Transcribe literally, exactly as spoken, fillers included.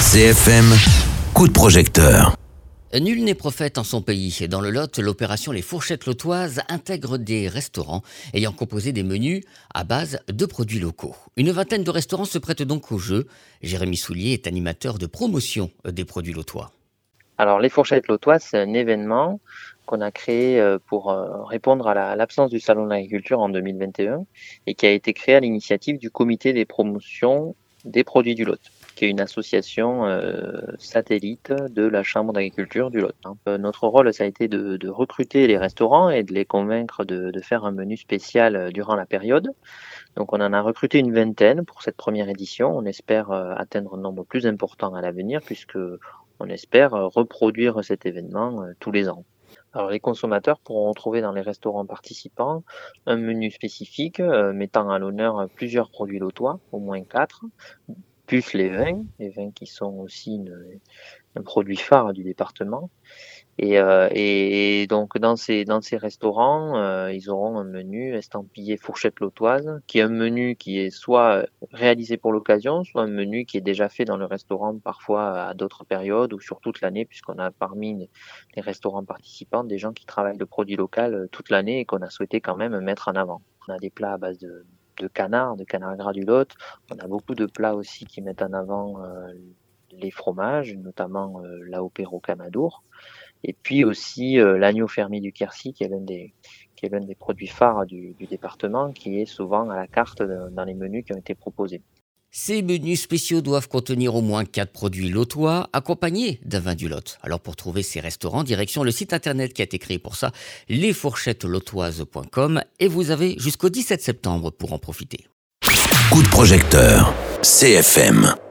C F M, coup de projecteur. Nul n'est prophète en son pays. Et dans le Lot, l'opération Les Fourchettes Lotoises intègre des restaurants ayant composé des menus à base de produits locaux. Une vingtaine de restaurants se prêtent donc au jeu. Jérémy Soulier est animateur de promotion des produits lotois. Alors, les Fourchettes Lotoises, c'est un événement qu'on a créé pour répondre à la, l'absence du Salon de l'Agriculture en deux mille vingt et un et qui a été créé à l'initiative du Comité des promotions des produits du Lot, qui est une association euh, satellite de la Chambre d'agriculture du Lot. Donc, euh, notre rôle, ça a été de, de recruter les restaurants et de les convaincre de, de faire un menu spécial durant la période. Donc, on en a recruté une vingtaine pour cette première édition. On espère euh, atteindre un nombre plus important à l'avenir, puisque on espère euh, reproduire cet événement euh, tous les ans. Alors, les consommateurs pourront retrouver dans les restaurants participants un menu spécifique euh, mettant à l'honneur plusieurs produits lotois, au moins quatre, plus les vins, les vins qui sont aussi une, un produit phare du département. Et, euh, et donc dans ces dans ces restaurants, euh, ils auront un menu estampillé fourchette lotoise, qui est un menu qui est soit réalisé pour l'occasion, soit un menu qui est déjà fait dans le restaurant, parfois à d'autres périodes ou sur toute l'année, puisqu'on a parmi les restaurants participants des gens qui travaillent le produit local toute l'année et qu'on a souhaité quand même mettre en avant. On a des plats à base de de canard, de canard gras du Lot. On a beaucoup de plats aussi qui mettent en avant euh, les fromages, notamment euh, l'A O P Rocamadour. Et puis aussi euh, l'agneau fermier du Quercy, qui est l'un des, qui est l'un des produits phares du, du département, qui est souvent à la carte de, dans les menus qui ont été proposés. Ces menus spéciaux doivent contenir au moins quatre produits lotois, accompagnés d'un vin du Lot. Alors pour trouver ces restaurants, direction le site internet qui a été créé pour ça, les fourchettes lotoises point com, et vous avez jusqu'au dix-sept septembre pour en profiter. Coup de projecteur, C F M.